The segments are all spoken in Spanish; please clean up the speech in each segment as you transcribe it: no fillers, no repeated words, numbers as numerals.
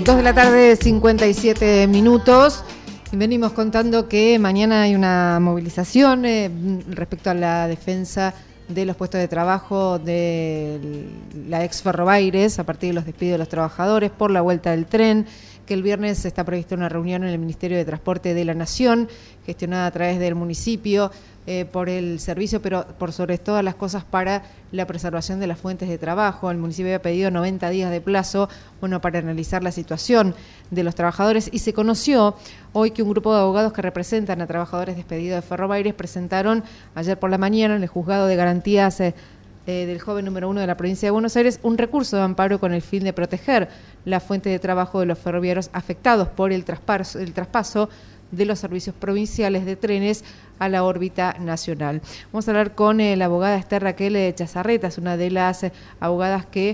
2:57 y venimos contando que mañana hay una movilización respecto a la defensa de los puestos de trabajo de la ex Ferrobaires a partir de los despidos de los trabajadores por la vuelta del tren, que el viernes está prevista una reunión en el Ministerio de Transporte de la Nación, gestionada a través del municipio por el servicio, pero por sobre todas las cosas para la preservación de las fuentes de trabajo. El municipio había pedido 90 días de plazo, para analizar la situación de los trabajadores, y se conoció hoy que un grupo de abogados que representan a trabajadores despedidos de Ferrobaires presentaron ayer por la mañana en el Juzgado de Garantías del joven número 1 de la provincia de Buenos Aires un recurso de amparo con el fin de proteger la fuente de trabajo de los ferroviarios afectados por el traspaso de los servicios provinciales de trenes a la órbita nacional. Vamos a hablar con la abogada Esther Raquel Chazarreta, es una de las abogadas que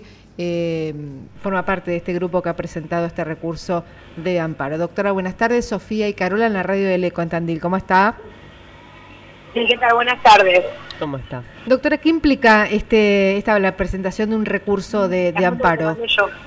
forma parte de este grupo que ha presentado este recurso de amparo. Doctora, buenas tardes. Sofía y Carola en la radio del Eco en Tandil. ¿Cómo está? Sí, ¿qué tal? Buenas tardes. ¿Cómo está? Doctora, ¿qué implica la presentación de un recurso de amparo?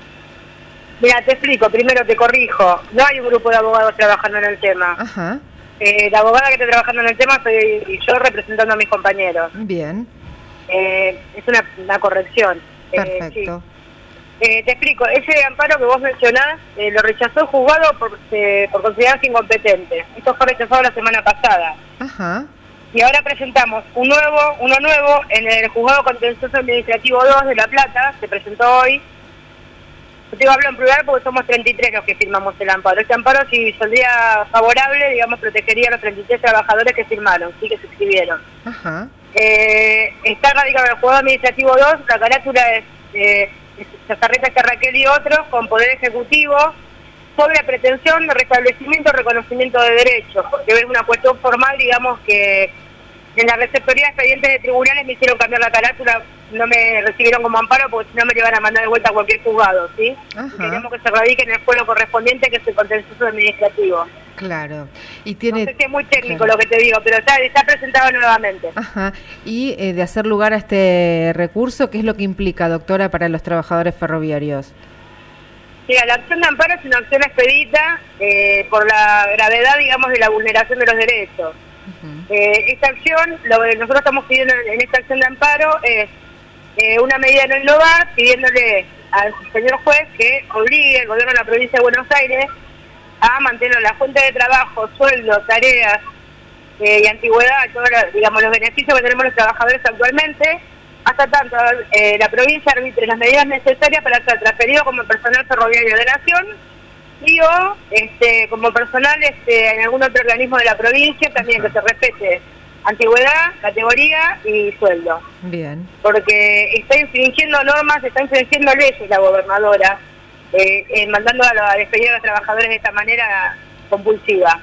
Mira, te explico, primero te corrijo, no hay un grupo de abogados trabajando en el tema. Ajá. La abogada que está trabajando en el tema soy yo representando a mis compañeros. Bien. Es una corrección. Perfecto. Sí. Te explico, ese amparo que vos mencionás lo rechazó el juzgado por considerarse incompetente. Esto fue rechazado la semana pasada. Ajá. Y ahora presentamos uno nuevo en el Juzgado Contencioso Administrativo 2 de La Plata, se presentó hoy. Yo hablo en plural porque somos 33 los que firmamos el amparo. Este amparo, si saldría favorable, protegería a los 33 trabajadores que firmaron, sí, que se inscribieron. Ajá. Está radicado en el Juzgado Administrativo 2, la carátula es Chazarreta, Raquel y otros, con Poder Ejecutivo, sobre pretensión de restablecimiento o reconocimiento de derechos, porque es una cuestión formal, que en la receptoría de expedientes de tribunales me hicieron cambiar la carátula, no me recibieron como amparo porque si no me le iban a mandar de vuelta a cualquier juzgado, ¿sí? Queremos que se radique en el fuero correspondiente, que es el contencioso administrativo. Claro. Y no sé si es muy técnico lo que te digo, pero está presentado nuevamente. Ajá. Y de hacer lugar a este recurso, ¿qué es lo que implica, doctora, para los trabajadores ferroviarios? Mira, la acción de amparo es una acción expedita por la gravedad, de la vulneración de los derechos. Esta acción, lo que nosotros estamos pidiendo en esta acción de amparo es una medida no innovar, pidiéndole al señor juez que obligue al gobierno de la provincia de Buenos Aires a mantener la fuente de trabajo, sueldo, tareas y antigüedad, todos los beneficios que tenemos los trabajadores actualmente, hasta tanto la provincia arbitre las medidas necesarias para ser transferido como personal ferroviario de Nación y o como personal en algún otro organismo de la provincia, también que se respete antigüedad, categoría y sueldo. Bien. Porque está infringiendo normas, está infringiendo leyes la gobernadora, mandando a despedir a los trabajadores de esta manera compulsiva.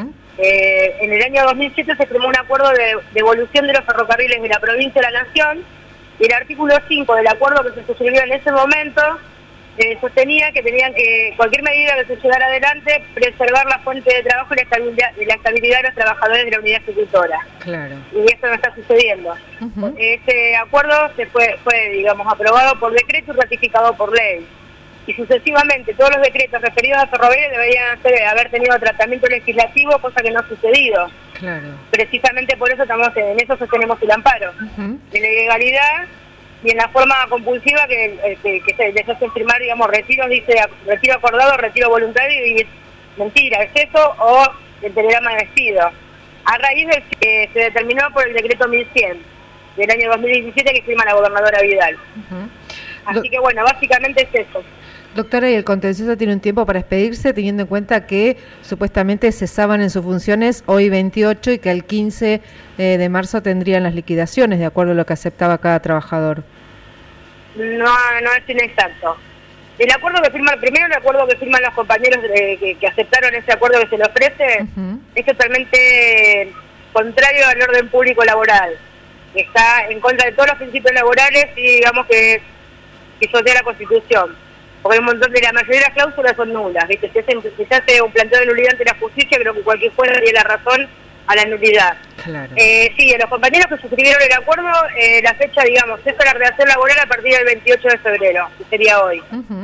En el año 2007 se firmó un acuerdo de devolución de los ferrocarriles de la provincia a la Nación, y el artículo 5 del acuerdo que se suscribió en ese momento sostenía que tenían que, cualquier medida que se llevara adelante, preservar la fuente de trabajo y la estabilidad de los trabajadores de la unidad ejecutora. Claro. Y esto no está sucediendo. Ese acuerdo fue aprobado por decreto y ratificado por ley. Y sucesivamente todos los decretos referidos a ferroviarios deberían haber tenido tratamiento legislativo, cosa que no ha sucedido. Claro. Precisamente por eso en eso sostenemos el amparo. De la ilegalidad y en la forma compulsiva que se les hace firmar, retiros, dice retiro acordado, retiro voluntario, y es mentira, es eso o el telegrama de despido. A raíz de que se determinó por el decreto 1100 del año 2017 que firma la gobernadora Vidal. Así que básicamente es eso. Doctora, ¿y el contencioso tiene un tiempo para expedirse, teniendo en cuenta que supuestamente cesaban en sus funciones hoy 28 y que el 15 de marzo tendrían las liquidaciones, de acuerdo a lo que aceptaba cada trabajador? No es inexacto. El acuerdo que firman, primero el acuerdo que firman los compañeros que aceptaron ese acuerdo que se le ofrece, es totalmente contrario al orden público laboral. Está en contra de todos los principios laborales y que pisotea la Constitución. Porque un montón de la mayoría de las cláusulas son nulas, ¿viste? Si se hace un planteo de nulidad ante la justicia, creo que cualquier juez daría la razón a la nulidad. Claro. Sí, los compañeros que suscribieron el acuerdo, la fecha, es para la relación laboral a partir del 28 de febrero, que sería hoy.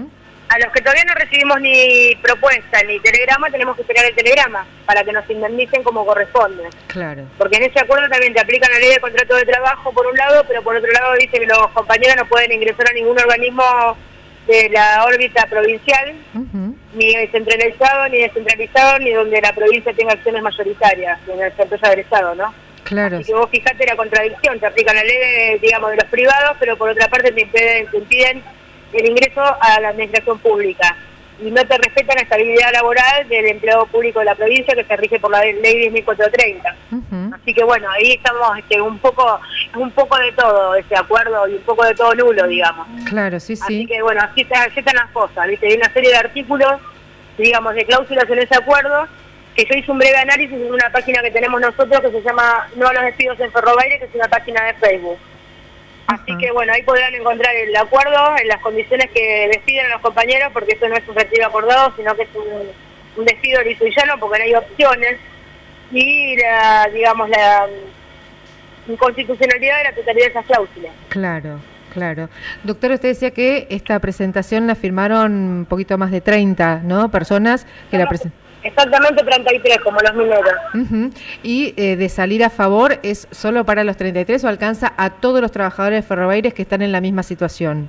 A los que todavía no recibimos ni propuesta ni telegrama, tenemos que esperar el telegrama para que nos indemnicen como corresponde. Claro. Porque en ese acuerdo también te aplican la ley de contrato de trabajo por un lado, pero por otro lado dice que los compañeros no pueden ingresar a ningún organismo de la órbita provincial, ni centralizado, ni descentralizado, ni donde la provincia tenga acciones mayoritarias, en el empresa del Estado, ¿no? Claro. Así que vos fijate la contradicción, te aplican la ley, digamos, de los privados, pero por otra parte te impiden el ingreso a la administración pública y no te respetan la estabilidad laboral del empleado público de la provincia que se rige por la ley 10.430. Así que bueno, ahí estamos un poco de todo ese acuerdo y un poco de todo nulo, digamos. Claro, sí, sí. Así que bueno, así están las cosas, ¿viste? Hay una serie de artículos, digamos, de cláusulas en ese acuerdo, que yo hice un breve análisis en una página que tenemos nosotros que se llama No a los despidos en Ferrobaires, que es una página de Facebook. Así que bueno, ahí podrán encontrar el acuerdo en las condiciones que despiden a los compañeros, porque eso no es un retiro acordado, sino que es un despido liso y llano, porque no hay opciones, y la inconstitucionalidad de la totalidad de esas cláusulas. Claro, claro. Doctor, usted decía que esta presentación la firmaron un poquito más de 30, ¿no? Personas que la presentaron. Exactamente 33, como los mineros. Y de salir a favor, ¿es solo para los 33 o alcanza a todos los trabajadores de Ferrobaires que están en la misma situación?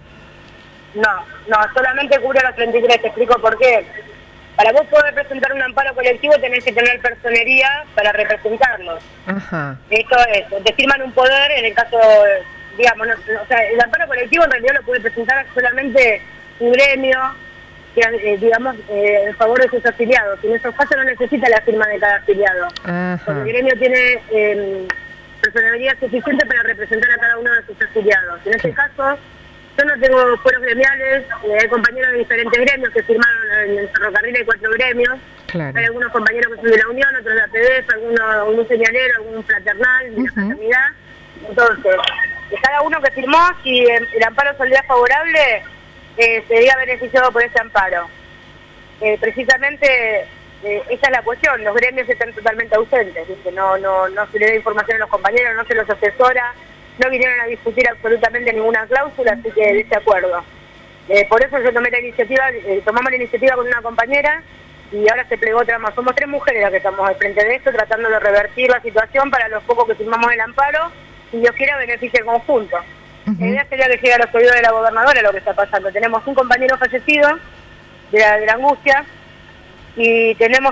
No, solamente cubre a los 33, te explico por qué. Para vos poder presentar un amparo colectivo tenés que tener personería para representarlos. Ajá. Esto es, te firman un poder en el caso, digamos, o sea, el amparo colectivo en realidad lo puede presentar solamente un gremio, digamos, en favor de sus afiliados. En esos casos no necesita la firma de cada afiliado. Porque el gremio tiene personalidad suficiente para representar a cada uno de sus afiliados. En este caso, yo no tengo fueros gremiales, hay compañeros de diferentes gremios que firmaron en el ferrocarril, hay 4 gremios. Claro. Hay algunos compañeros que son de la Unión, otros de la APDF, un señalero, algún fraternal, de la fraternidad. Entonces, de cada uno que firmó, si el amparo saldría favorable, sería beneficiado por ese amparo. Precisamente esa es la cuestión, los gremios están totalmente ausentes, ¿viste? No se le da información a los compañeros, no se los asesora, no vinieron a discutir absolutamente ninguna cláusula, así que de este acuerdo. Por eso yo tomé la iniciativa, tomamos la iniciativa con una compañera y ahora se plegó otra más. Somos 3 mujeres las que estamos al frente de esto, tratando de revertir la situación para los pocos que firmamos el amparo, y Dios quiera beneficie el conjunto. La idea sería que llegue a los oídos de la gobernadora lo que está pasando. Tenemos un compañero fallecido de la angustia y tenemos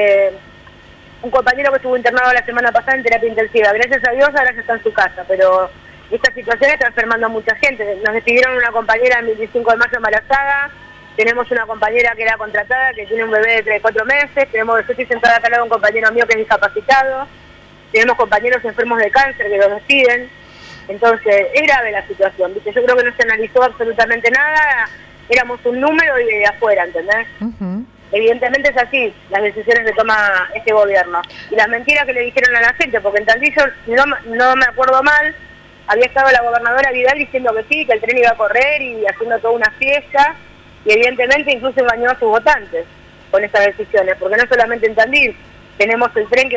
un compañero que estuvo internado la semana pasada en terapia intensiva. Gracias a Dios ahora ya está en su casa, pero esta situación está enfermando a mucha gente. Nos despidieron una compañera el 25 de mayo embarazada, tenemos una compañera que era contratada, que tiene un bebé de 4 meses, yo estoy sentada acá al lado de un compañero mío que es discapacitado, tenemos compañeros enfermos de cáncer que los despiden. Entonces, es grave la situación, ¿viste? Yo creo que no se analizó absolutamente nada, éramos un número y de afuera, ¿entendés? Evidentemente es así, las decisiones que toma este gobierno. Y las mentiras que le dijeron a la gente, porque en Tandillo, no me acuerdo mal, había estado la gobernadora Vidal diciendo que sí, que el tren iba a correr y haciendo toda una fiesta, y evidentemente incluso engañó a sus votantes con estas decisiones, porque no solamente en Tandil, tenemos el tren que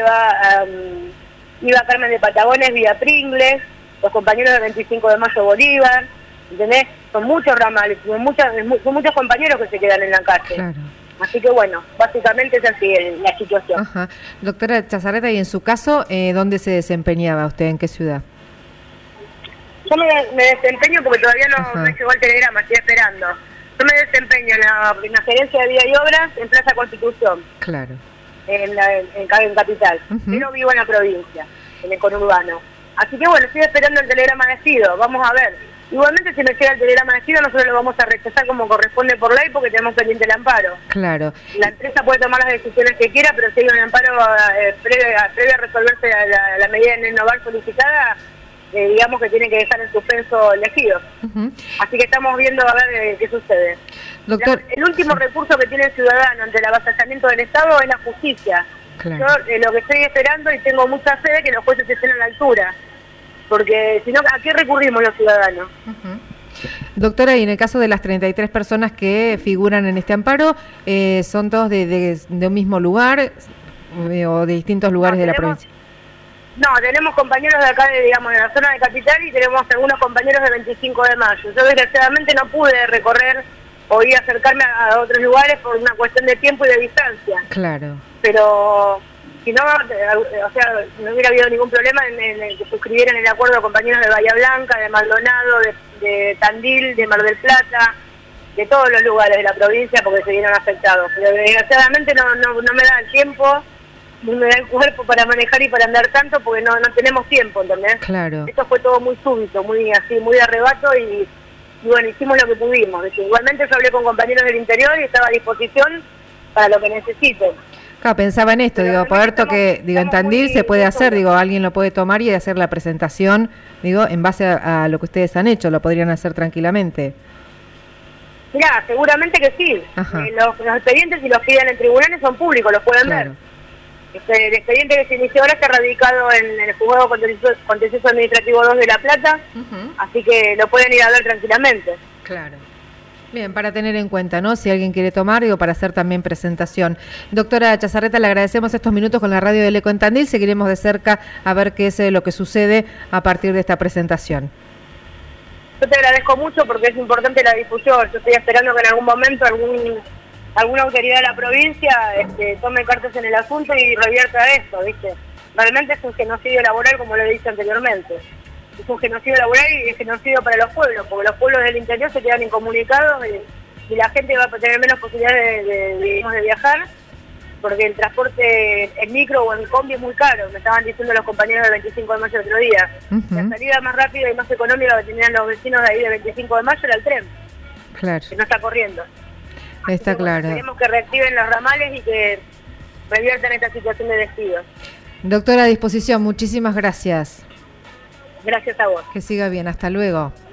iba a Carmen de Patagones vía Pringles, los compañeros del 25 de mayo Bolívar, ¿entendés? Son muchos ramales, son muchos compañeros que se quedan en la calle. Claro. Así que bueno, básicamente es así la situación. Ajá. Doctora Chazarreta, y en su caso, ¿dónde se desempeñaba usted? ¿En qué ciudad? Yo me desempeño porque todavía no llegó el telegrama, estoy esperando. Yo me desempeño en la gerencia de Vía y Obras en Plaza Constitución. Claro. En Capital. Pero vivo en la provincia, en el conurbano. Así que bueno, estoy esperando el telegrama de despido, vamos a ver. Igualmente si me llega el telegrama de despido nosotros lo vamos a rechazar como corresponde por ley porque tenemos pendiente el amparo. Claro. La empresa puede tomar las decisiones que quiera, pero si hay un amparo previo a resolverse la medida de innovar solicitada, digamos que tiene que dejar en suspenso el despido. Así que estamos viendo a ver qué sucede. Doctor, el último recurso que tiene el ciudadano ante el avasallamiento del Estado es la justicia. Claro. Yo lo que estoy esperando y tengo mucha fe de que los jueces estén a la altura, porque si no, ¿a qué recurrimos los ciudadanos? Doctora, y en el caso de las 33 personas que figuran en este amparo, ¿son todos de un mismo lugar o de distintos lugares de la provincia? No, tenemos compañeros de acá, de la zona de Capital, y tenemos algunos compañeros de 25 de mayo. Yo desgraciadamente no pude recorrer podía acercarme a otros lugares por una cuestión de tiempo y de distancia. Claro. Pero si no, o sea, no hubiera habido ningún problema en el que suscribieran el acuerdo de compañeros de Bahía Blanca, de Maldonado, de Tandil, de Mar del Plata, de todos los lugares de la provincia, porque se vieron afectados. Pero desgraciadamente no me da el tiempo, no me da el cuerpo para manejar y para andar tanto, porque no tenemos tiempo, ¿entendés? Claro. Esto fue todo muy súbito, muy así, muy de arrebato y bueno, hicimos lo que pudimos. Igualmente yo hablé con compañeros del interior y estaba a disposición para lo que necesiten. Claro, pensaba en esto, digo, Puerto que, digo, en Tandil se puede hacer, digo, alguien lo puede tomar y hacer la presentación, digo, en base a lo que ustedes han hecho, lo podrían hacer tranquilamente. Mirá, seguramente que sí. Los expedientes, si los piden en tribunales, son públicos, los pueden ver. El expediente que se inició ahora está radicado en el Juzgado Contencioso Administrativo 2 de La Plata, así que lo pueden ir a ver tranquilamente. Claro. Bien, para tener en cuenta, ¿no? Si alguien quiere tomar, digo, para hacer también presentación. Doctora Chazarreta, le agradecemos estos minutos con la radio del Eco en Tandil. Seguiremos de cerca a ver qué es lo que sucede a partir de esta presentación. Yo te agradezco mucho porque es importante la difusión. Yo estoy esperando que en algún momento alguna autoridad de la provincia tome cartas en el asunto y revierta esto, ¿viste? Realmente es un genocidio laboral, como lo he dicho anteriormente. Es un genocidio laboral y es genocidio para los pueblos, porque los pueblos del interior se quedan incomunicados y la gente va a tener menos posibilidades de viajar, porque el transporte en micro o en combi es muy caro. Me estaban diciendo los compañeros del 25 de mayo el otro día. La salida más rápida y más económica que tenían los vecinos de ahí del 25 de mayo era el tren. Claro. Que no está corriendo. Está claro. Queremos que reactiven los ramales y que reviertan esta situación de despido. Doctora, a disposición, muchísimas gracias. Gracias a vos. Que siga bien, hasta luego.